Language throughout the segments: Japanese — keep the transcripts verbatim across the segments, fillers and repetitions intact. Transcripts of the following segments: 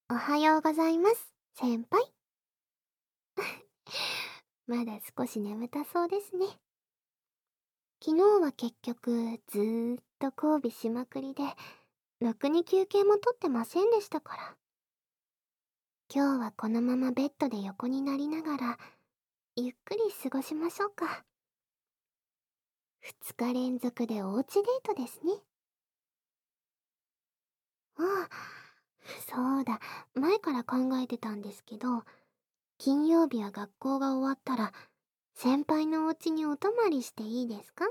おはようございます、先輩。まだ少し眠たそうですね。昨日は結局ずーっと交尾しまくりで、ろくに休憩もとってませんでしたから。今日はこのままベッドで横になりながら、ゆっくり過ごしましょうか。ふつか連続でおうちデートですね。ああ、そうだ、前から考えてたんですけど、金曜日は学校が終わったら、先輩のお家にお泊まりしていいですか？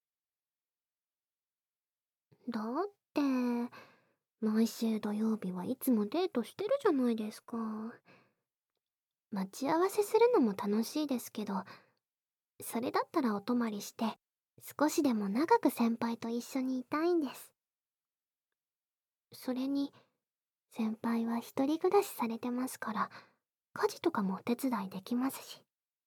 だって、毎週土曜日はいつもデートしてるじゃないですか。待ち合わせするのも楽しいですけど、それだったらお泊まりして、少しでも長く先輩と一緒にいたいんです。それに、先輩は一人暮らしされてますから、家事とかもお手伝いできますし。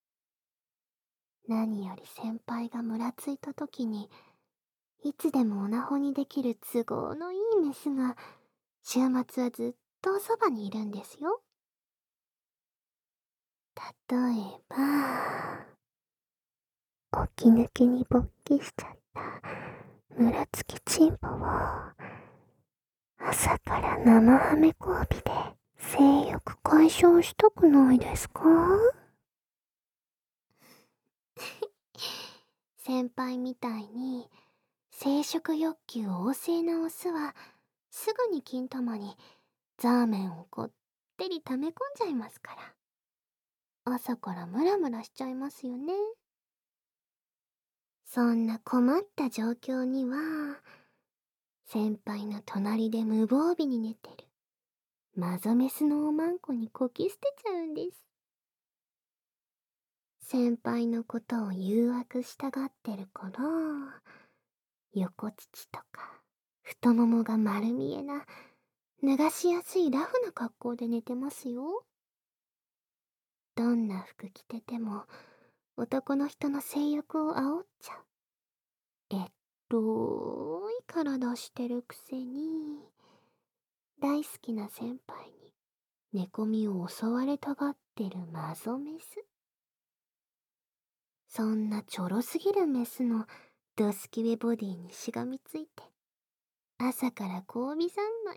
何より先輩がムラついた時に、いつでもオナホにできる都合のいいメスが、週末はずっとそばにいるんですよ。例えば、起き抜けに勃起しちゃったムラつきチンポを朝から生ハメ交尾で性欲解消したくないですか？先輩みたいに生殖欲求旺盛なオスはすぐに金玉にザーメンをこってり溜め込んじゃいますから、朝からムラムラしちゃいますよね。そんな困った状況には、先輩の隣で無防備に寝てるマゾメスのおまんこにこき捨てちゃうんです。先輩のことを誘惑したがってる頃、横乳とか太ももが丸見えな脱がしやすいラフな格好で寝てますよ。どんな服着てても男の人の性欲を煽っちゃう。えっとい体してるくせに、大好きな先輩に寝込みを襲われたがってるマゾメス。そんなちょろすぎるメスのドスキュエボディにしがみついて、朝から交尾三昧。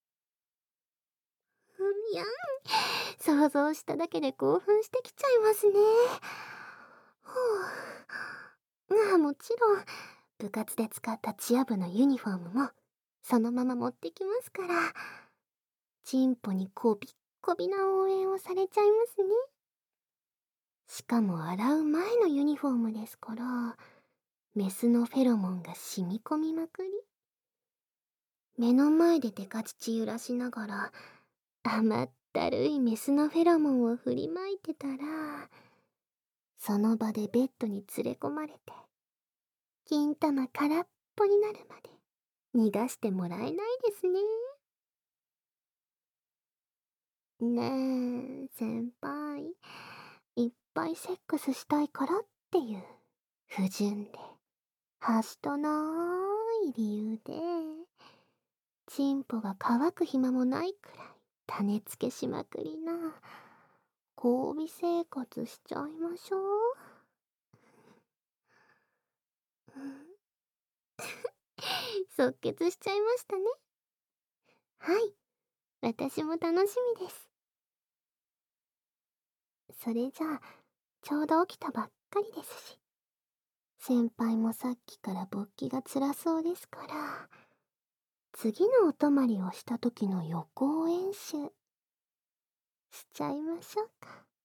うんやん、想像しただけで興奮してきちゃいますね。ほう。あ、もちろん、部活で使ったチア部のユニフォームも、そのまま持ってきますから、チンポにこびっこびな応援をされちゃいますね。しかも洗う前のユニフォームですから、メスのフェロモンが染み込みまくり。目の前でデカ乳揺らしながら、甘ったるいメスのフェロモンを振りまいてたら、その場でベッドに連れ込まれて、金玉空っぽになるまで逃がしてもらえないですね。ねえ、先輩。いっぱいセックスしたいからっていう不純で、はしとない理由で、チンポが乾く暇もないくらい種付けしまくりな交尾生活しちゃいましょう。即決しちゃいましたね。はい、私も楽しみです。それじゃあ、ちょうど起きたばっかりですし、先輩もさっきから勃起が辛そうですから、次のお泊まりをした時の予行演習しちゃいましょうか。